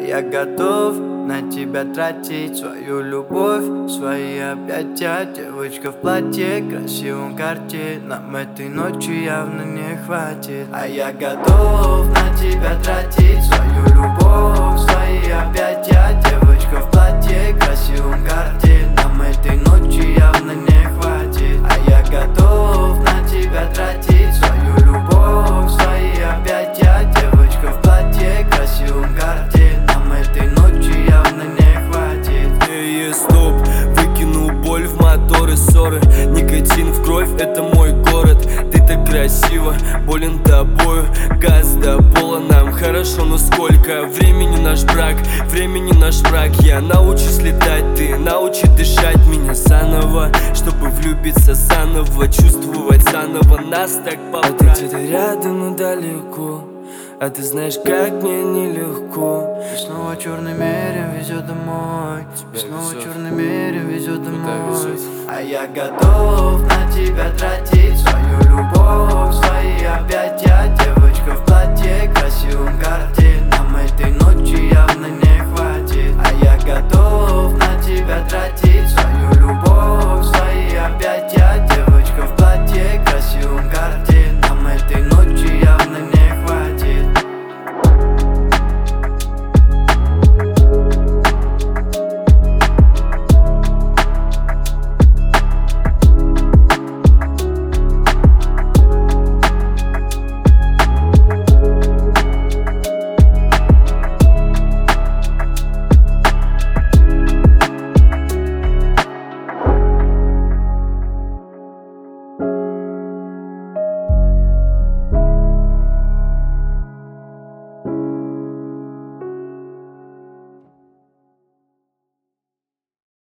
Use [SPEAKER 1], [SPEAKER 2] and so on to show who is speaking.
[SPEAKER 1] я готов на тебя тратить свою любовь, свои объятия. Девочка в платье, красивом карте, нам этой ночи явно не хватит. А я готов на тебя тратить свою любовь, свои объятия. Девочка в платье, красивом карте, нам этой ночи явно не хватит. А я готов на тебя тратить свою любовь, свои объятия. Девочка в платье, красивом карте, нам этой ночи явно не хватит.
[SPEAKER 2] Стоп, выкину боль в моторы, ссоры. Никотин в кровь, это мой город. Ты так красиво, болен тобою. Газ до пола, нам хорошо, но сколько времени наш брак, времени наш враг. Я научусь летать, ты научи дышать меня заново, чтобы влюбиться заново, чувствовать заново нас так побрать. А ты где-то рядом, но далеко, а ты знаешь, как мне нелегко.
[SPEAKER 1] И снова черный мерин везет домой, и снова черный мерин везет домой. А я готов на тебя тратить свою любовь, свои объятия. Девочка в платье, красивом карте, нам этой ночи явно не хватит. А я готов на тебя тратить